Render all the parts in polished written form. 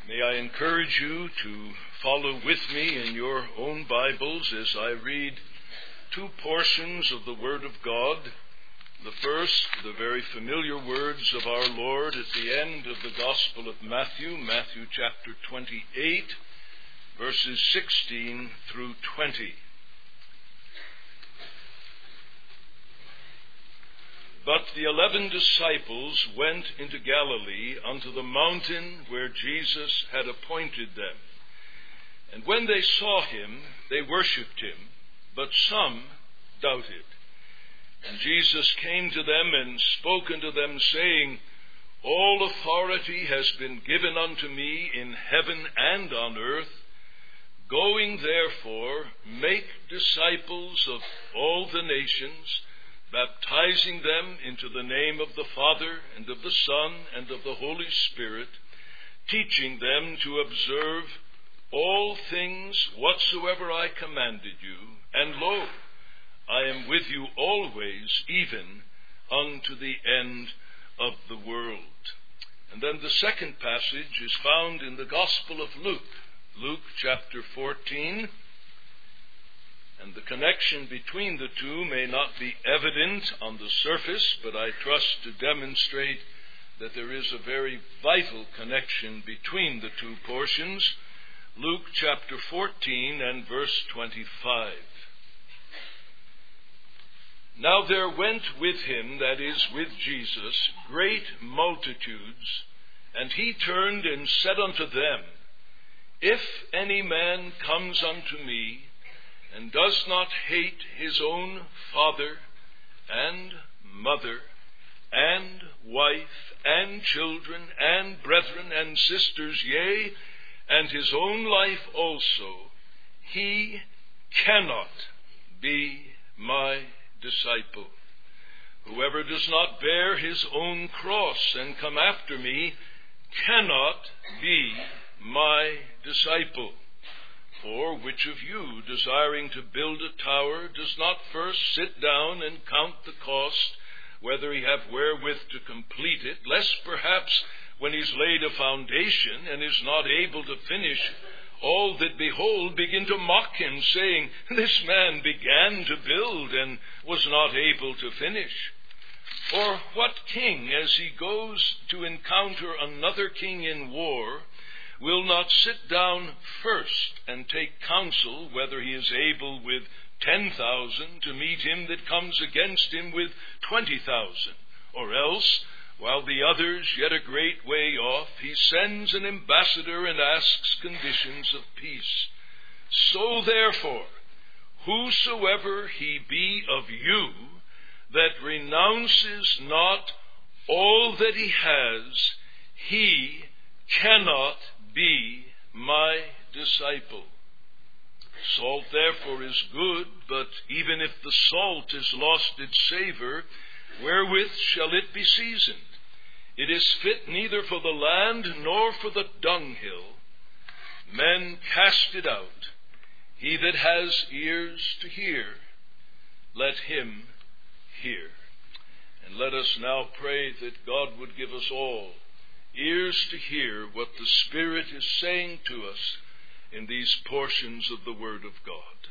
May I encourage you to follow with me in your own Bibles as I read two portions of the Word of God. The first, the very familiar words of our Lord at the end of the Gospel of Matthew, Matthew chapter 28, verses 16 through 20. But the 11 disciples went into Galilee unto the mountain where Jesus had appointed them. And when they saw him, they worshipped him, but some doubted. And Jesus came to them and spoke unto them, saying, All authority has been given unto me in heaven and on earth. Going therefore, make disciples of all the nations, baptizing them into the name of the Father, and of the Son, and of the Holy Spirit, teaching them to observe all things whatsoever I commanded you. And lo, I am with you always, even unto the end of the world. And then the second passage is found in the Gospel of Luke, Luke chapter 14. And the connection between the two may not be evident on the surface, but I trust to demonstrate that there is a very vital connection between the two portions. Luke chapter 14 and verse 25. Now there went with him, that is, with Jesus, great multitudes, and he turned and said unto them, If any man comes unto me, and does not hate his own father, and mother, and wife, and children, and brethren, and sisters, yea, and his own life also, he cannot be my disciple. Whoever does not bear his own cross and come after me cannot be my disciple. For which of you, desiring to build a tower, does not first sit down and count the cost, whether he have wherewith to complete it, lest perhaps when he's laid a foundation and is not able to finish, all that behold begin to mock him, saying, This man began to build and was not able to finish. Or what king, as he goes to encounter another king in war, will not sit down first and take counsel whether he is able with 10,000 to meet him that comes against him with 20,000? Or else, while the others yet a great way off, he sends an ambassador and asks conditions of peace. So therefore, whosoever he be of you that renounces not all that he has, he cannot be my disciple. Salt therefore is good, but even if the salt is lost its savor, wherewith shall it be seasoned? It is fit neither for the land nor for the dunghill. Men cast it out. He that has ears to hear, let him hear. And let us now pray that God would give us all ears to hear what the Spirit is saying to us in these portions of the Word of God.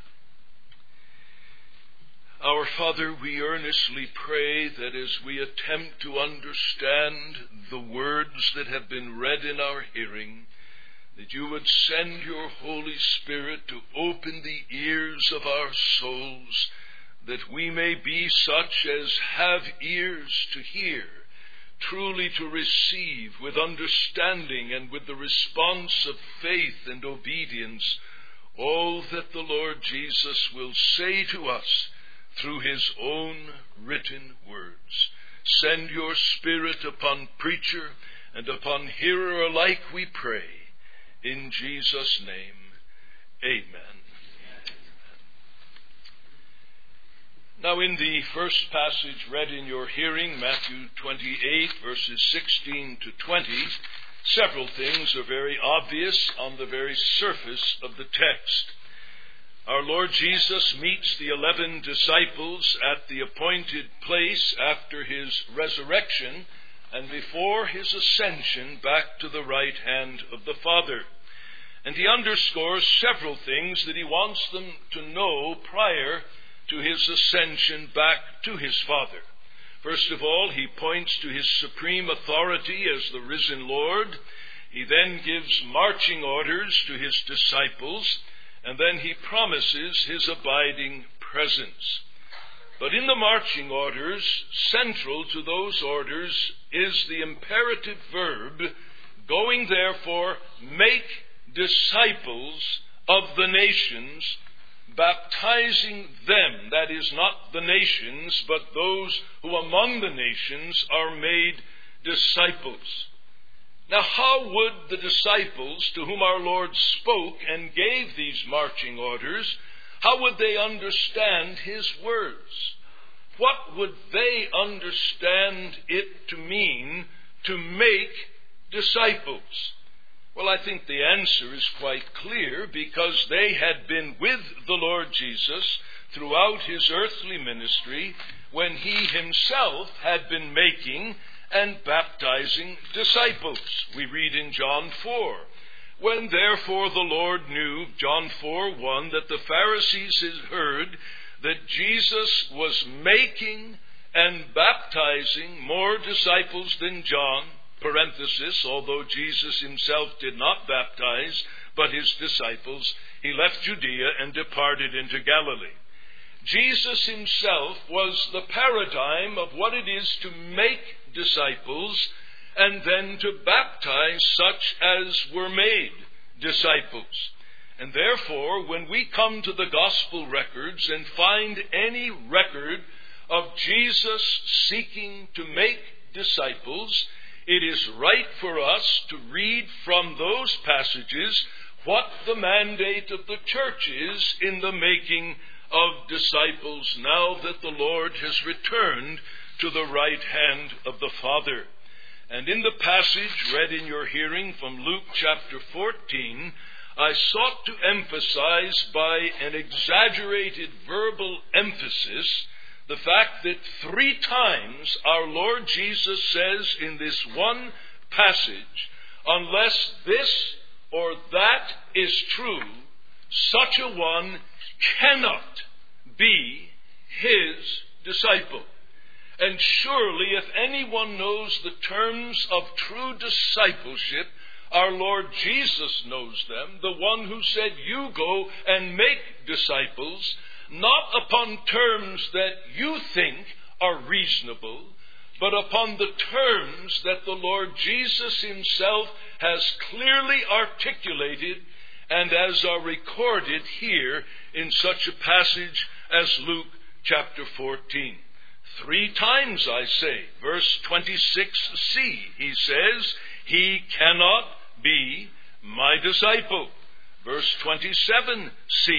Our Father, we earnestly pray that as we attempt to understand the words that have been read in our hearing, that you would send your Holy Spirit to open the ears of our souls, that we may be such as have ears to hear, truly to receive with understanding and with the response of faith and obedience all that the Lord Jesus will say to us through his own written words. Send your Spirit upon preacher and upon hearer alike, we pray. In Jesus' name, amen. Now in the first passage read in your hearing, Matthew 28, verses 16 to 20, several things are very obvious on the very surface of the text. Our Lord Jesus meets the 11 disciples at the appointed place after his resurrection and before his ascension back to the right hand of the Father. And he underscores several things that he wants them to know prior to his ascension back to his Father. First of all, he points to his supreme authority as the risen Lord. He then gives marching orders to his disciples, and then he promises his abiding presence. But in the marching orders, central to those orders is the imperative verb, going therefore, make disciples of the nations, baptizing them, that is, not the nations, but those who among the nations are made disciples. Now, how would the disciples to whom our Lord spoke and gave these marching orders, how would they understand his words? What would they understand it to mean to make disciples? Well, I think the answer is quite clear, because they had been with the Lord Jesus throughout his earthly ministry when he himself had been making and baptizing disciples. We read in John 4, when therefore the Lord knew, John 4:1, that the Pharisees had heard that Jesus was making and baptizing more disciples than John, parenthesis, although Jesus himself did not baptize, but his disciples, he left Judea and departed into Galilee. Jesus himself was the paradigm of what it is to make disciples and then to baptize such as were made disciples. And therefore, when we come to the gospel records and find any record of Jesus seeking to make disciples, it is right for us to read from those passages what the mandate of the church is in the making of disciples now that the Lord has returned to the right hand of the Father. And in the passage read in your hearing from Luke chapter 14, I sought to emphasize by an exaggerated verbal emphasis the fact that 3 times our Lord Jesus says in this one passage, unless this or that is true, such a one cannot be his disciple. And surely if anyone knows the terms of true discipleship, our Lord Jesus knows them, the one who said, you go and make disciples, not upon terms that you think are reasonable, but upon the terms that the Lord Jesus himself has clearly articulated and as are recorded here in such a passage as Luke chapter 14. 3 times, I say, verse 26c, he says, he cannot be my disciple. Verse 27c,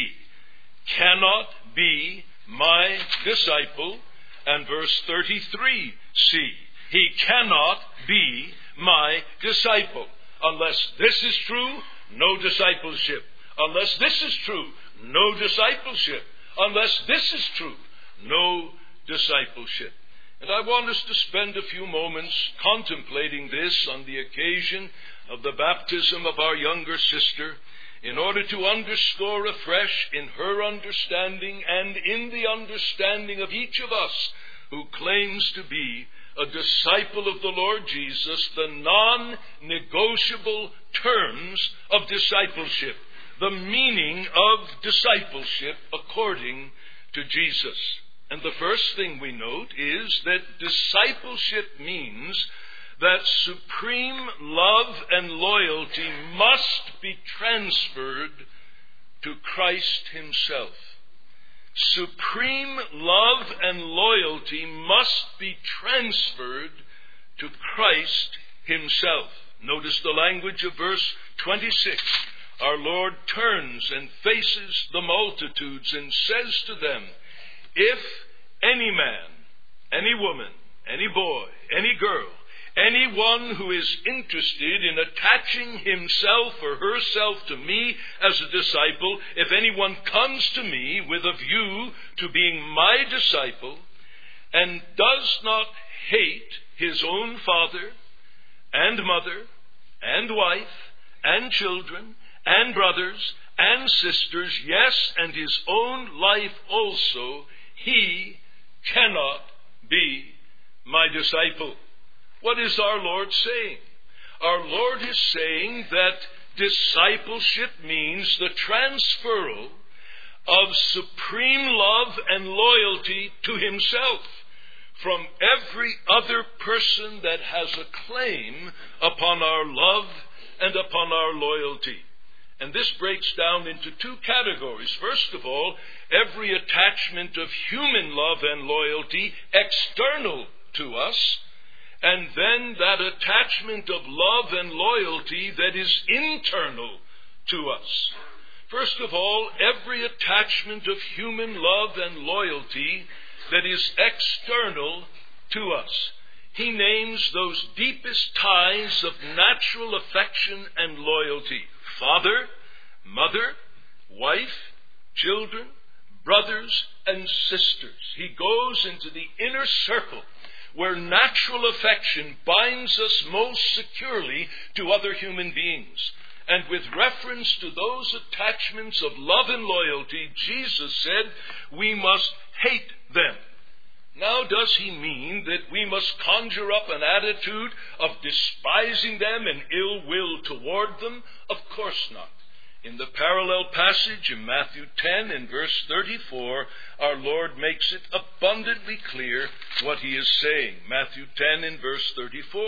cannot be my disciple. And verse 33c, he cannot be my disciple. Unless this is true, no discipleship. Unless this is true, no discipleship. Unless this is true, no discipleship. And I want us to spend a few moments contemplating this on the occasion of the baptism of our younger sister, in order to underscore afresh in her understanding and in the understanding of each of us who claims to be a disciple of the Lord Jesus, the non-negotiable terms of discipleship, the meaning of discipleship according to Jesus. And the first thing we note is that discipleship means that supreme love and loyalty must be transferred to Christ himself. Supreme love and loyalty must be transferred to Christ himself. Notice the language of verse 26. Our Lord turns and faces the multitudes and says to them, if any man, any woman, any boy, any girl, anyone who is interested in attaching himself or herself to me as a disciple, if anyone comes to me with a view to being my disciple and does not hate his own father and mother and wife and children and brothers and sisters, yes, and his own life also, he cannot be my disciple. What is our Lord saying? Our Lord is saying that discipleship means the transferal of supreme love and loyalty to himself from every other person that has a claim upon our love and upon our loyalty. And this breaks down into two categories. First of all, every attachment of human love and loyalty external to us, and then that attachment of love and loyalty that is internal to us. First of all, every attachment of human love and loyalty that is external to us. He names those deepest ties of natural affection and loyalty. Father, mother, wife, children, brothers, and sisters. He goes into the inner circle where natural affection binds us most securely to other human beings. And with reference to those attachments of love and loyalty, Jesus said, we must hate them. Now, does he mean that we must conjure up an attitude of despising them and ill will toward them? Of course not. In the parallel passage in Matthew 10 and verse 34, our Lord makes it abundantly clear what he is saying. Matthew 10 and verse 34.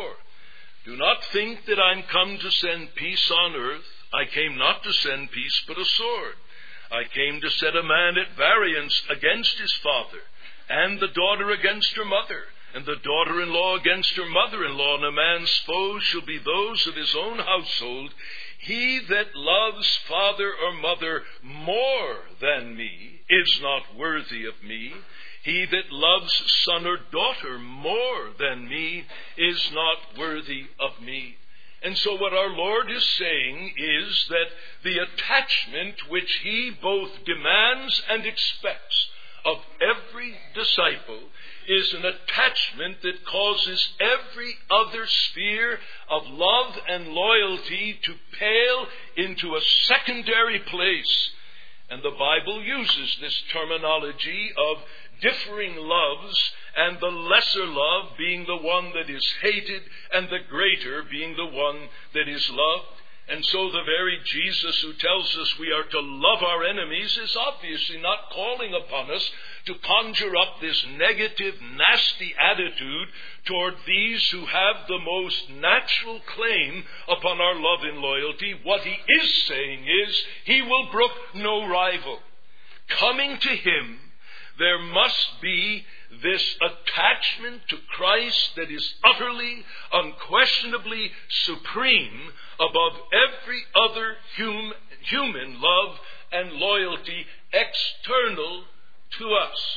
Do not think that I'm come to send peace on earth. I came not to send peace, but a sword. I came to set a man at variance against his father, and the daughter against her mother, and the daughter-in-law against her mother-in-law, and a man's foes shall be those of his own household. He that loves father or mother more than me is not worthy of me. He that loves son or daughter more than me is not worthy of me. And so what our Lord is saying is that the attachment which he both demands and expects of every disciple is an attachment that causes every other sphere of love and loyalty to pale into a secondary place. And the Bible uses this terminology of differing loves, and the lesser love being the one that is hated, and the greater being the one that is loved. And so the very Jesus who tells us we are to love our enemies is obviously not calling upon us to conjure up this negative, nasty attitude toward these who have the most natural claim upon our love and loyalty. What he is saying is he will brook no rival. Coming to him, there must be this attachment to Christ that is utterly, unquestionably supreme above every other human love and loyalty external to us.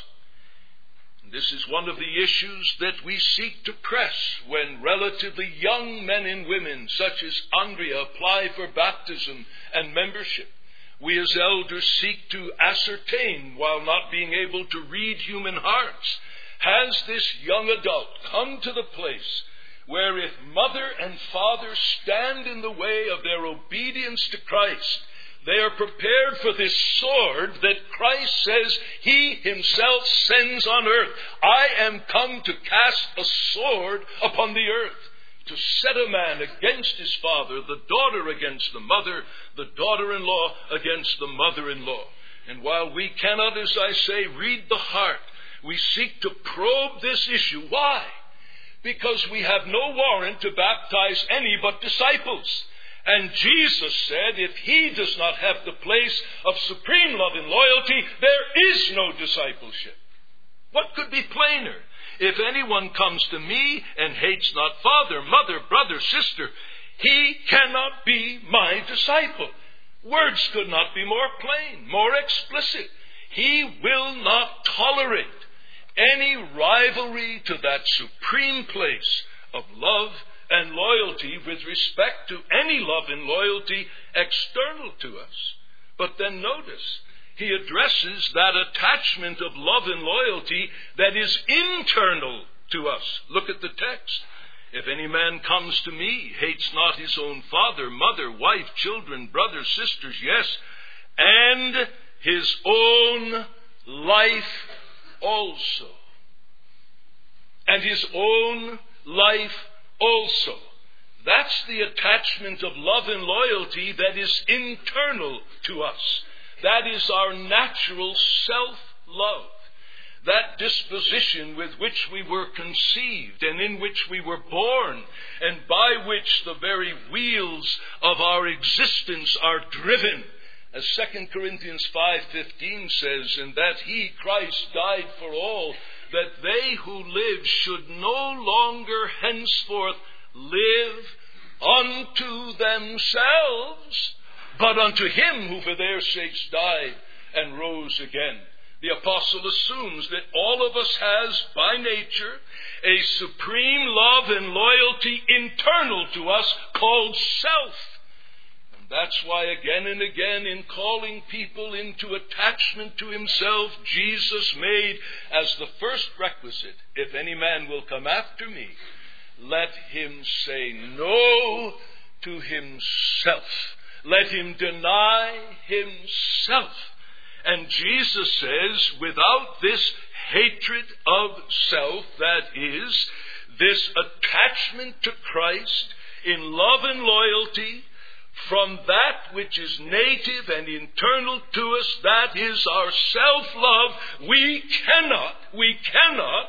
This is one of the issues that we seek to press when relatively young men and women such as Andrea apply for baptism and membership. We as elders seek to ascertain, while not being able to read human hearts, has this young adult come to the place where if mother and father stand in the way of their obedience to Christ, they are prepared for this sword that Christ says he himself sends on earth. I am come to cast a sword upon the earth, to set a man against his father, the daughter against the mother, the daughter-in-law against the mother-in-law. And while we cannot, as I say, read the heart, we seek to probe this issue. Why? Because we have no warrant to baptize any but disciples. And Jesus said, if he does not have the place of supreme love and loyalty, there is no discipleship. What could be plainer? If anyone comes to me and hates not father, mother, brother, sister, he cannot be my disciple. Words could not be more plain, more explicit. He will not tolerate any rivalry to that supreme place of love and loyalty with respect to any love and loyalty external to us. But then notice, he addresses that attachment of love and loyalty that is internal to us. Look at the text. If any man comes to me, hates not his own father, mother, wife, children, brothers, sisters, yes, and his own life also. And his own life also. That's the attachment of love and loyalty that is internal to us. That is our natural self-love. That disposition with which we were conceived and in which we were born, and by which the very wheels of our existence are driven. As 2 Corinthians 5:15 says, and that he, Christ, died for all, that they who live should no longer henceforth live unto themselves, but unto him who for their sakes died and rose again. The apostle assumes that all of us has, by nature, a supreme love and loyalty internal to us called self. And that's why again and again in calling people into attachment to himself, Jesus made as the first requisite, if any man will come after me, let him say no to himself. Let him deny himself. And Jesus says, without this hatred of self, that is, this attachment to Christ in love and loyalty, from that which is native and internal to us, that is our self-love, we cannot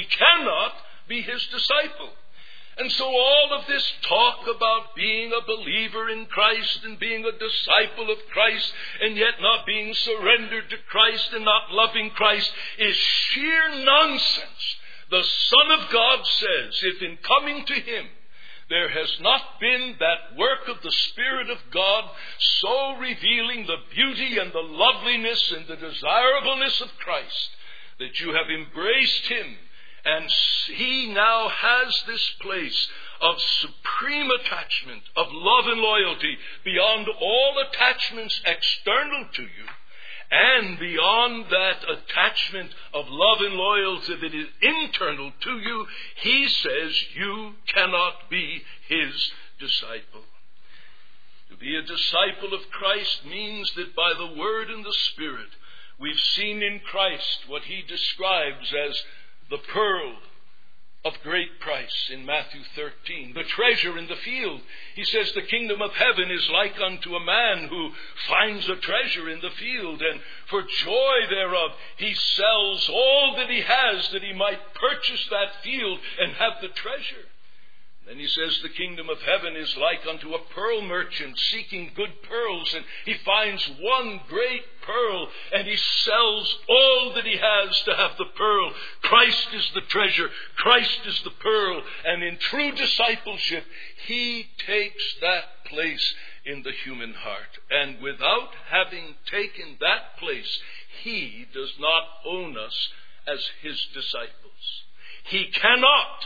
be his disciple. And so all of this talk about being a believer in Christ and being a disciple of Christ and yet not being surrendered to Christ and not loving Christ is sheer nonsense. The Son of God says, if in coming to him there has not been that work of the Spirit of God so revealing the beauty and the loveliness and the desirableness of Christ that you have embraced him, and he now has this place of supreme attachment, of love and loyalty, beyond all attachments external to you, and beyond that attachment of love and loyalty that is internal to you, he says you cannot be his disciple. To be a disciple of Christ means that by the Word and the Spirit, we've seen in Christ what he describes as the pearl of great price in Matthew 13, the treasure in the field. He says the kingdom of heaven is like unto a man who finds a treasure in the field, and for joy thereof he sells all that he has that he might purchase that field and have the treasure. Then he says the kingdom of heaven is like unto a pearl merchant seeking good pearls, and he finds one great pearl and he sells all that he has to have the pearl. Christ is the treasure, Christ is the pearl, and in true discipleship he takes that place in the human heart. And without having taken that place, he does not own us as his disciples. He cannot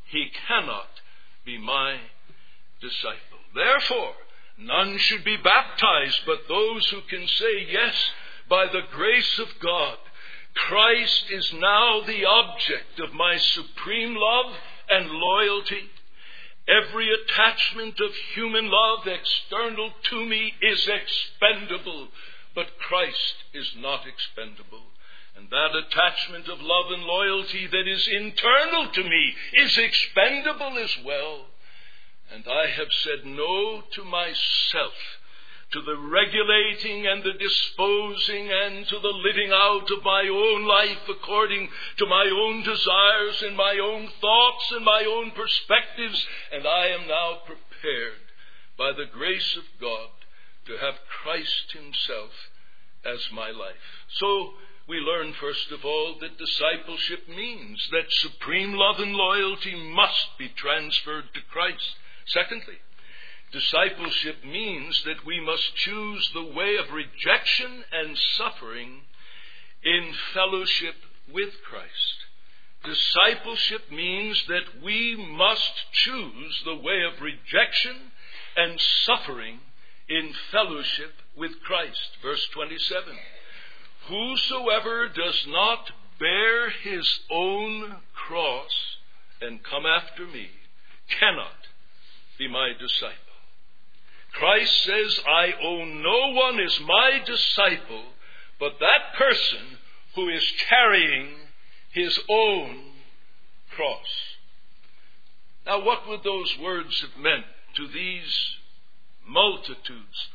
be my disciple. Therefore, none should be baptized but those who can say, yes, by the grace of God, Christ is now the object of my supreme love and loyalty. Every attachment of human love external to me is expendable, but Christ is not expendable. And that attachment of love and loyalty that is internal to me is expendable as well. And I have said no to myself, to the regulating and the disposing and to the living out of my own life according to my own desires and my own thoughts and my own perspectives. And I am now prepared by the grace of God to have Christ himself as my life. So we learn, first of all, that discipleship means that supreme love and loyalty must be transferred to Christ. Secondly, discipleship means that we must choose the way of rejection and suffering in fellowship with Christ. Discipleship means that we must choose the way of rejection and suffering in fellowship with Christ. Verse 27. Whosoever does not bear his own cross and come after me cannot be my disciple. Christ says, I own no one as my disciple but that person who is carrying his own cross. Now, what would those words have meant to these multitudes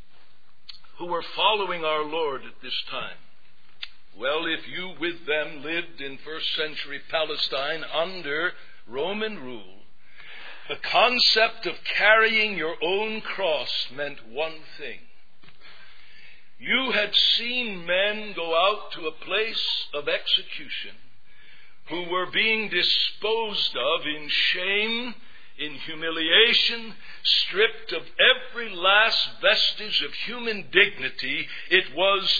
who were following our Lord at this time? Well, if you with them lived in first century Palestine under Roman rule, the concept of carrying your own cross meant one thing. You had seen men go out to a place of execution who were being disposed of in shame, in humiliation, stripped of every last vestige of human dignity. It was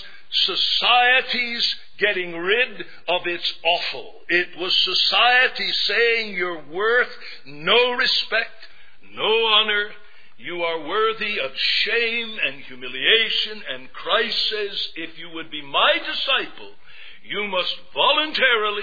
society's getting rid of its offal. It was society saying you're worth no respect, no honor. You are worthy of shame and humiliation. And Christ says, if you would be my disciple, you must voluntarily,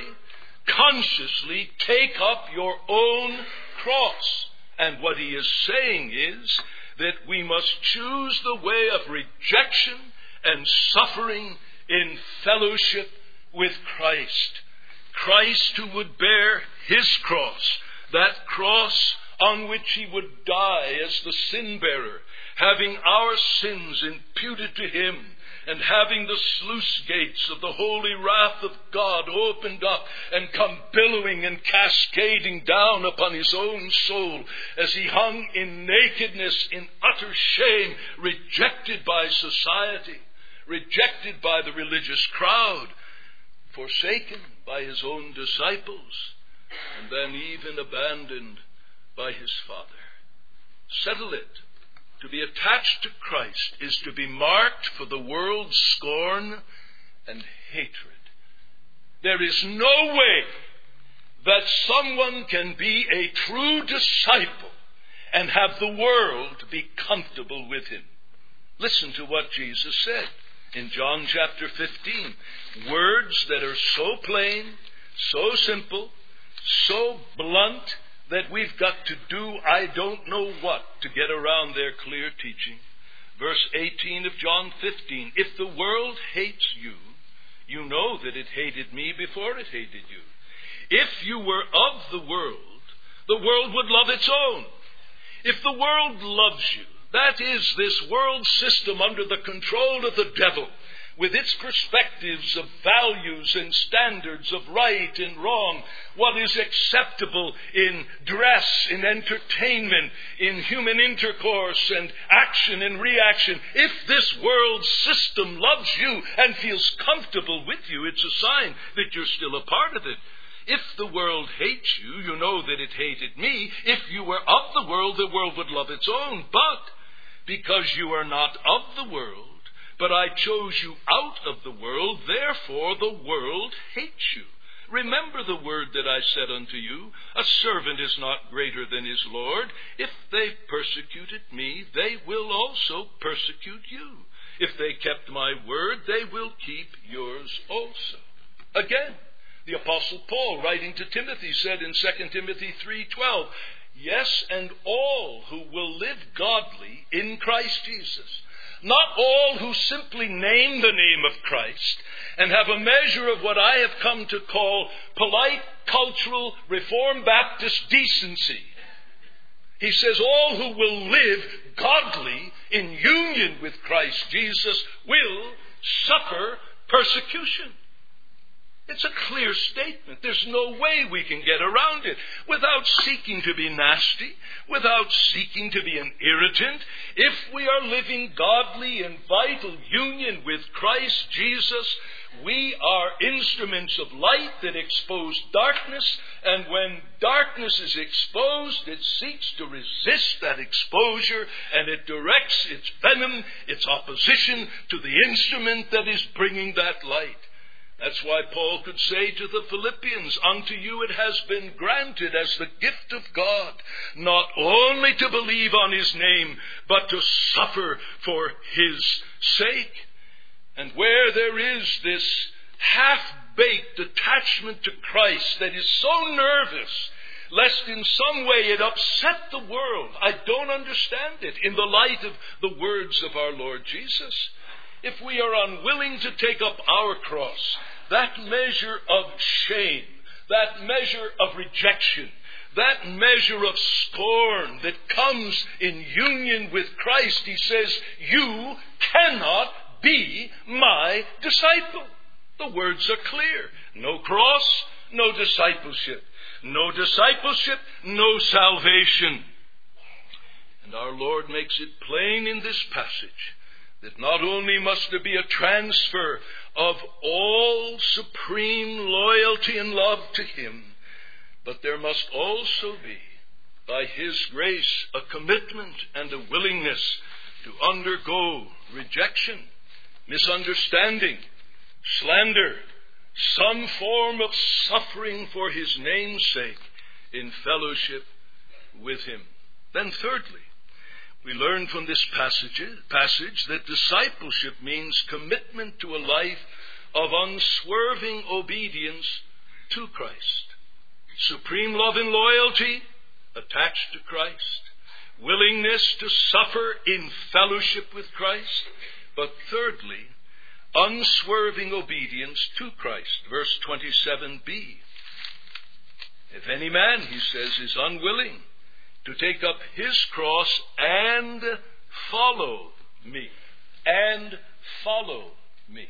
consciously take up your own cross. And what he is saying is that we must choose the way of rejection and suffering in fellowship with Christ. Christ who would bear his cross, that cross on which he would die as the sin bearer, having our sins imputed to him, and having the sluice gates of the holy wrath of God opened up and come billowing and cascading down upon his own soul as he hung in nakedness, in utter shame, rejected by society, rejected by the religious crowd, forsaken by his own disciples, and then even abandoned by his Father. Settle it. To be attached to Christ is to be marked for the world's scorn and hatred. There is no way that someone can be a true disciple and have the world be comfortable with him. Listen to what Jesus said in John chapter 15. Words that are so plain, so simple, so blunt, that we've got to do I don't know what to get around their clear teaching. Verse 18 of John 15. If the world hates you, you know that it hated me before it hated you. If you were of the world would love its own. If the world loves you, that is, this world system under the control of the devil, with its perspectives of values and standards of right and wrong, what is acceptable in dress, in entertainment, in human intercourse and action and reaction. If this world system loves you and feels comfortable with you, it's a sign that you're still a part of it. If the world hates you, you know that it hated me. If you were of the world would love its own. But because you are not of the world, but I chose you out of the world, therefore the world hates you. Remember the word that I said unto you, a servant is not greater than his Lord. If they persecuted me, they will also persecute you. If they kept my word, they will keep yours also. Again, the Apostle Paul, writing to Timothy, said in 2 Timothy 3:12, yes, and all who will live godly in Christ Jesus. Not all who simply name the name of Christ and have a measure of what I have come to call polite, cultural, Reformed Baptist decency. He says all who will live godly in union with Christ Jesus will suffer persecution. It's a clear statement. There's no way we can get around it without seeking to be nasty, without seeking to be an irritant. If we are living godly in vital union with Christ Jesus, we are instruments of light that expose darkness, and when darkness is exposed, it seeks to resist that exposure, and it directs its venom, its opposition to the instrument that is bringing that light. That's why Paul could say to the Philippians, unto you it has been granted as the gift of God, not only to believe on his name, but to suffer for his sake. And where there is this half-baked attachment to Christ that is so nervous, lest in some way it upset the world. I don't understand it in the light of the words of our Lord Jesus. If we are unwilling to take up our cross, that measure of shame, that measure of rejection, that measure of scorn that comes in union with Christ, he says, you cannot be my disciple. The words are clear. No cross, no discipleship. No discipleship, no salvation. And our Lord makes it plain in this passage that not only must there be a transfer of all supreme loyalty and love to him, but there must also be, by his grace, a commitment and a willingness to undergo rejection, misunderstanding, slander, some form of suffering for his name's sake in fellowship with him. Then thirdly, we learn from this passage that discipleship means commitment to a life of unswerving obedience to Christ. Supreme love and loyalty attached to Christ. Willingness to suffer in fellowship with Christ. But thirdly, unswerving obedience to Christ. Verse 27b. If any man, he says, is unwilling to take up his cross and follow me. And follow me.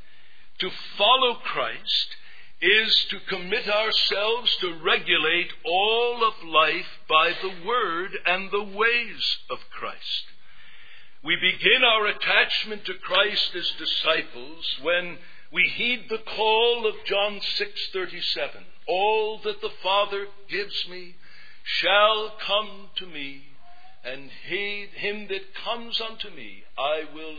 To follow Christ is to commit ourselves to regulate all of life by the word and the ways of Christ. We begin our attachment to Christ as disciples when we heed the call of John 6:37. All that the Father gives me shall come to me, and him that comes unto me I will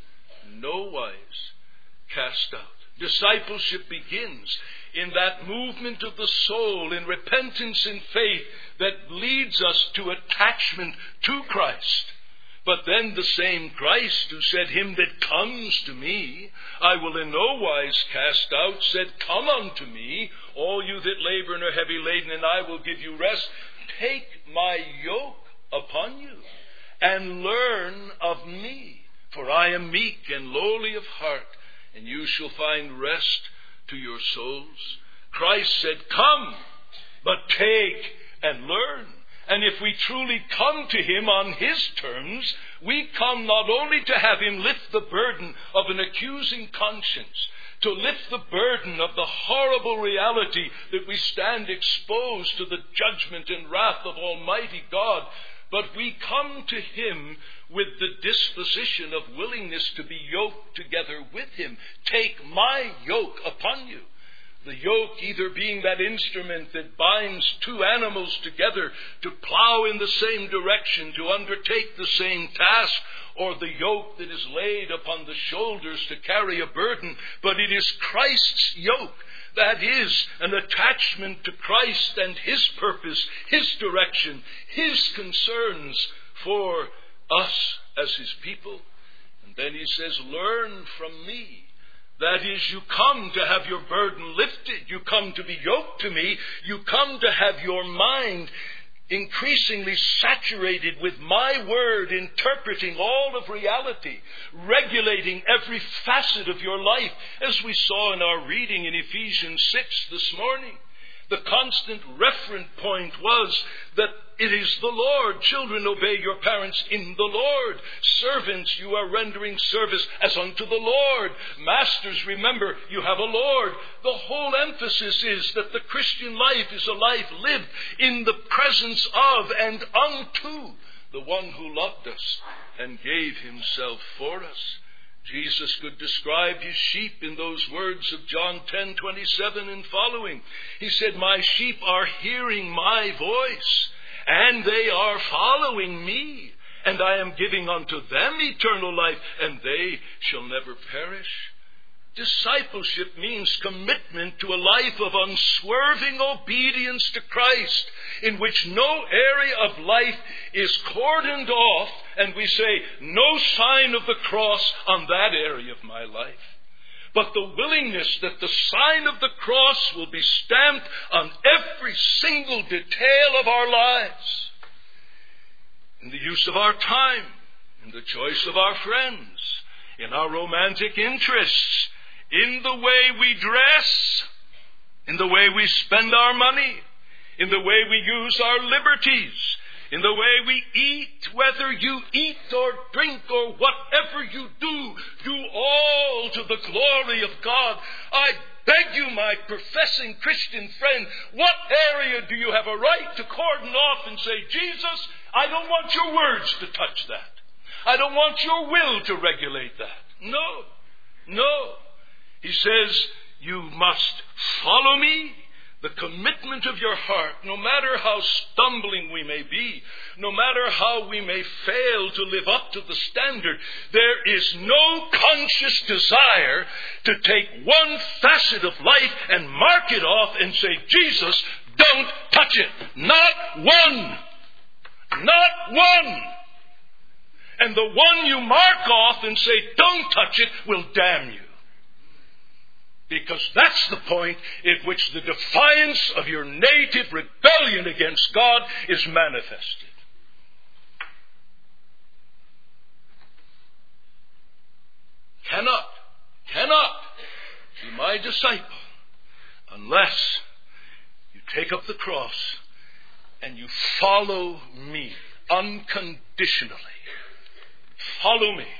in no wise cast out. Discipleship begins in that movement of the soul, in repentance and faith that leads us to attachment to Christ. But then the same Christ who said, him that comes to me, I will in no wise cast out, said, come unto me, all you that labor and are heavy laden, and I will give you rest. Take my yoke upon you, and learn of me, for I am meek and lowly of heart, and you shall find rest to your souls. Christ said, come, but take and learn. And if we truly come to him on his terms, we come not only to have him lift the burden of an accusing conscience, to lift the burden of the horrible reality that we stand exposed to the judgment and wrath of Almighty God, but we come to him with the disposition of willingness to be yoked together with him. Take my yoke upon you. The yoke either being that instrument that binds two animals together to plow in the same direction, to undertake the same task, or the yoke that is laid upon the shoulders to carry a burden. But it is Christ's yoke. That is an attachment to Christ and his purpose, his direction, his concerns for us as his people. And then he says, learn from me. That is, you come to have your burden lifted. You come to be yoked to me. You come to have your mind increasingly saturated with my word, interpreting all of reality, regulating every facet of your life, as we saw in our reading in Ephesians 6 this morning. The constant referent point was that it is the Lord. Children, obey your parents in the Lord. Servants, you are rendering service as unto the Lord. Masters, remember, you have a Lord. The whole emphasis is that the Christian life is a life lived in the presence of and unto the one who loved us and gave himself for us. Jesus could describe his sheep in those words of John 10:27 and following. He said, my sheep are hearing my voice, and they are following me, and I am giving unto them eternal life, and they shall never perish. Discipleship means commitment to a life of unswerving obedience to Christ, in which no area of life is cordoned off, and we say, no sign of the cross on that area of my life. but the willingness that the sign of the cross will be stamped on every single detail of our lives, in the use of our time, in the choice of our friends, in our romantic interests, in the way we dress, in the way we spend our money, in the way we use our liberties, in the way we eat. Whether you eat or drink or whatever you do all to the glory of God. I beg you, my professing Christian friend, what area do you have a right to cordon off and say, Jesus, I don't want your words to touch that. I don't want your will to regulate that. No. He says, you must follow me. The commitment of your heart, no matter how stumbling we may be, no matter how we may fail to live up to the standard, there is no conscious desire to take one facet of life and mark it off and say, Jesus, don't touch it. Not one. Not one. And the one you mark off and say, don't touch it, will damn you. Because that's the point at which the defiance of your native rebellion against God is manifested. Cannot be my disciple unless you take up the cross and you follow me unconditionally. Follow me.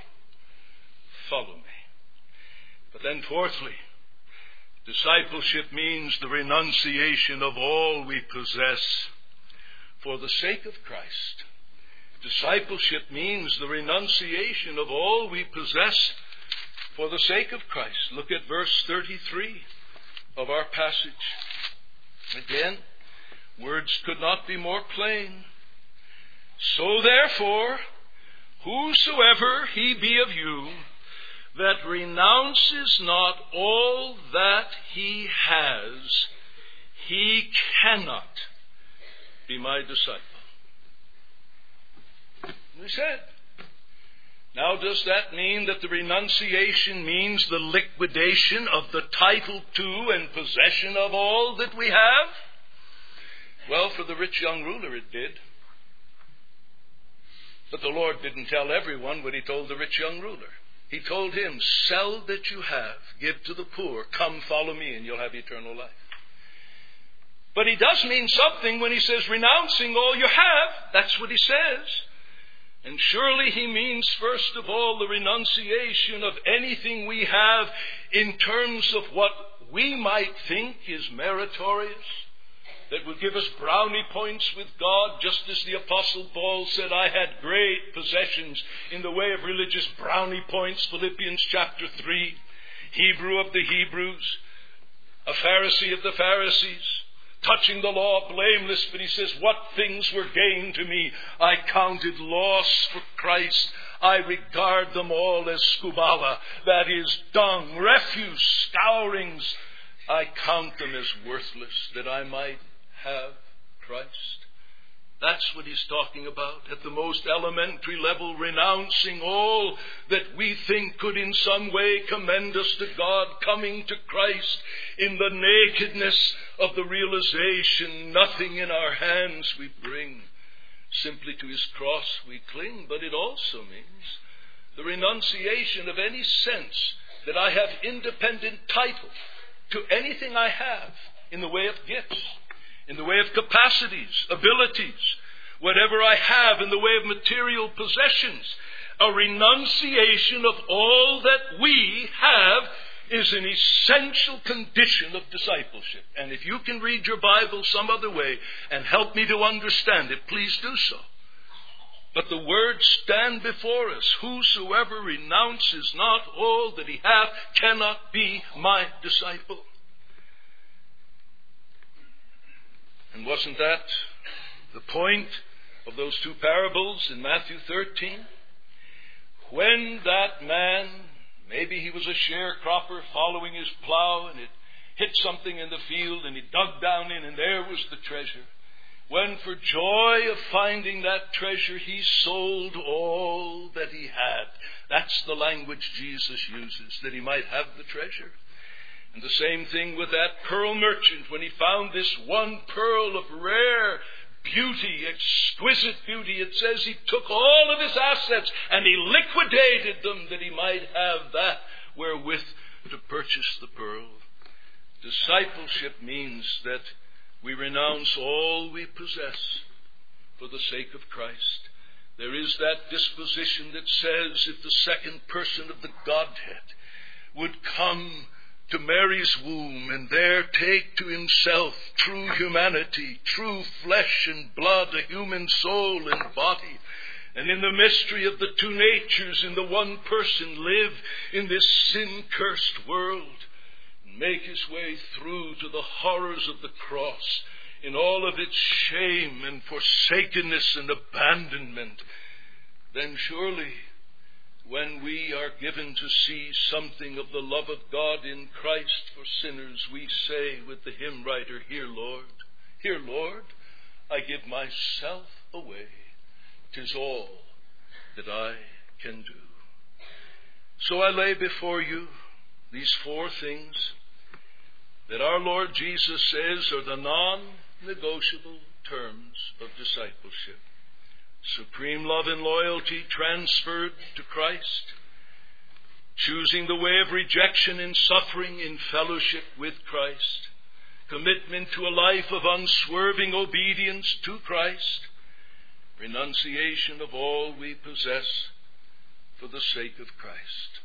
But then fourthly, discipleship means the renunciation of all we possess for the sake of Christ. Discipleship means the renunciation of all we possess for the sake of Christ. Look at verse 33 of our passage. Again, words could not be more plain. So therefore, whosoever he be of you, that renounces not all that he has, he cannot be my disciple. We said. Now, does that mean that the renunciation means the liquidation of the title to and possession of all that we have? Well, for the rich young ruler it did. But the Lord didn't tell everyone what he told the rich young ruler. He told him, sell that you have, give to the poor, come follow me and you'll have eternal life. But he does mean something when he says renouncing all you have. That's what he says. And surely he means, first of all, the renunciation of anything we have in terms of what we might think is meritorious, that would give us brownie points with God, just as the Apostle Paul said, I had great possessions in the way of religious brownie points, Philippians chapter 3, Hebrew of the Hebrews, a Pharisee of the Pharisees, touching the law blameless, but he says, what things were gain to me, I counted loss for Christ. I regard them all as skubala, that is dung, refuse, scourings. I count them as worthless, that I might have Christ. That's what he's talking about at the most elementary level, renouncing all that we think could in some way commend us to God, coming to Christ in the nakedness of the realization nothing in our hands we bring, simply to his cross we cling. But it also means the renunciation of any sense that I have independent title to anything I have in the way of gifts, in the way of capacities, abilities, whatever I have in the way of material possessions. A renunciation of all that we have is an essential condition of discipleship. And if you can read your Bible some other way and help me to understand it, please do so. But the words stand before us. Whosoever renounces not all that he hath cannot be my disciple. And wasn't that the point of those two parables in Matthew 13? When that man, maybe he was a sharecropper following his plow and it hit something in the field and he dug down in and there was the treasure. when for joy of finding that treasure he sold all that he had. That's the language Jesus uses, that he might have the treasure. And the same thing with that pearl merchant when he found this one pearl of rare beauty, exquisite beauty. It says he took all of his assets and he liquidated them that he might have that wherewith to purchase the pearl. Discipleship means that we renounce all we possess for the sake of Christ. There is that disposition that says if the second person of the Godhead would come to Mary's womb and there take to himself true humanity, true flesh and blood, a human soul and body, and in the mystery of the two natures in the one person live in this sin-cursed world, and make his way through to the horrors of the cross in all of its shame and forsakenness and abandonment, then surely when we are given to see something of the love of God in Christ for sinners, we say with the hymn writer, Here, Lord, I give myself away. 'Tis all that I can do. So I lay before you these four things that our Lord Jesus says are the non-negotiable terms of discipleship. Supreme love and loyalty transferred to Christ. Choosing the way of rejection and suffering in fellowship with Christ. Commitment to a life of unswerving obedience to Christ. Renunciation of all we possess for the sake of Christ.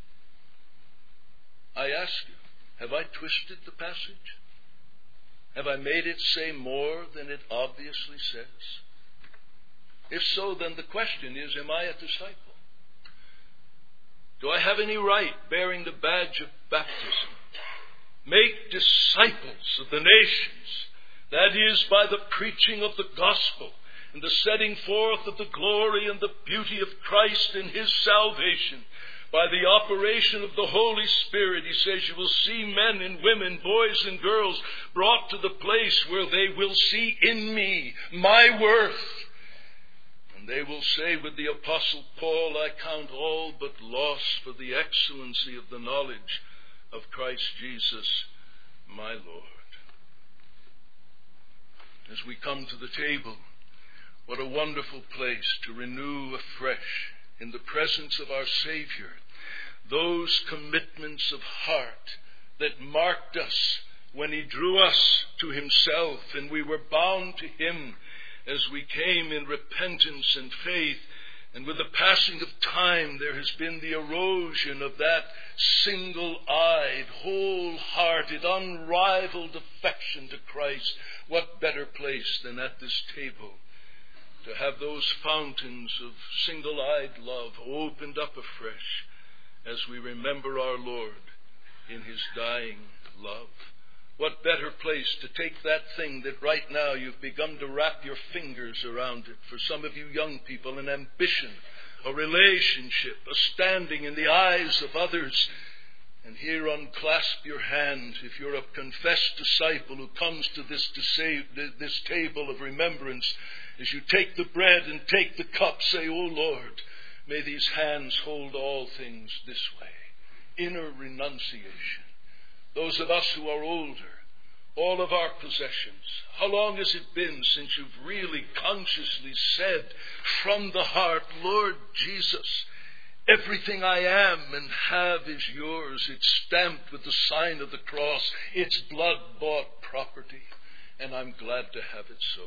I ask you, have I twisted the passage? Have I made it say more than it obviously says? If so, then the question is, am I a disciple? Do I have any right bearing the badge of baptism? Make disciples of the nations. That is, by the preaching of the gospel and the setting forth of the glory and the beauty of Christ and his salvation. By the operation of the Holy Spirit, he says, you will see men and women, boys and girls, brought to the place where they will see in me my worth. And they will say with the Apostle Paul, I count all but loss for the excellency of the knowledge of Christ Jesus, my Lord. As we come to the table, what a wonderful place to renew afresh in the presence of our Savior those commitments of heart that marked us when he drew us to himself and we were bound to him as we came in repentance and faith. And with the passing of time, there has been the erosion of that single-eyed, wholehearted, unrivaled affection to Christ. What better place than at this table to have those fountains of single-eyed love opened up afresh as we remember our Lord in his dying love. What better place to take that thing that right now you've begun to wrap your fingers around it. For some of you young people, an ambition, a relationship, a standing in the eyes of others. And here unclasp your hand if you're a confessed disciple who comes to this table of remembrance. As you take the bread and take the cup, say, O Lord, may these hands hold all things this way. Inner renunciation. Those of us who are older, all of our possessions. How long has it been since you've really consciously said from the heart, Lord Jesus, everything I am and have is yours. It's stamped with the sign of the cross. It's blood-bought property, and I'm glad to have it so.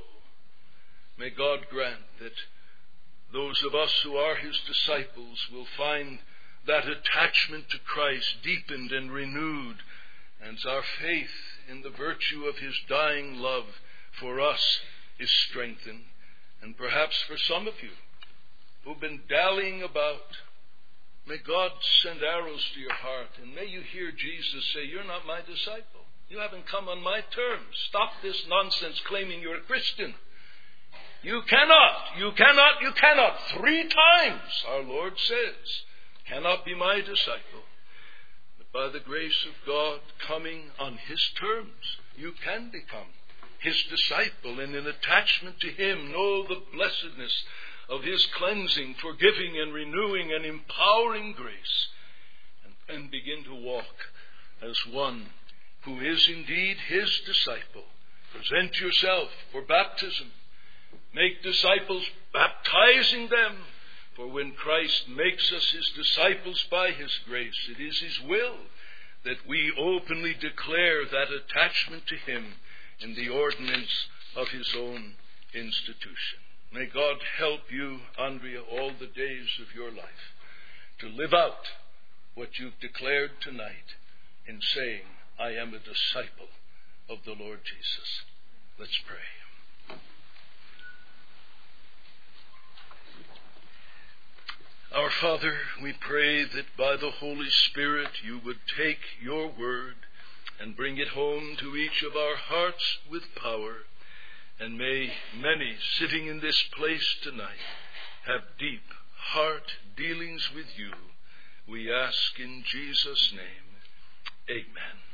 May God grant that those of us who are his disciples will find that attachment to Christ deepened and renewed, and our faith in the virtue of his dying love for us is strengthened. And perhaps for some of you who've been dallying about, may God send arrows to your heart, and may you hear Jesus say, you're not my disciple. You haven't come on my terms. Stop this nonsense claiming you're a Christian. You cannot. 3 times, our Lord says, cannot be my disciple. But by the grace of God coming on his terms, you can become his disciple, and in attachment to him know the blessedness of his cleansing, forgiving and renewing and empowering grace, and begin to walk as one who is indeed his disciple. Present yourself for baptism. Make disciples, baptizing them. For when Christ makes us his disciples by his grace, it is his will that we openly declare that attachment to him in the ordinance of his own institution. May God help you, Andrea, all the days of your life to live out what you've declared tonight in saying, I am a disciple of the Lord Jesus. Let's pray. Our Father, we pray that by the Holy Spirit you would take your word and bring it home to each of our hearts with power. And may many sitting in this place tonight have deep heart dealings with you. We ask in Jesus' name. Amen.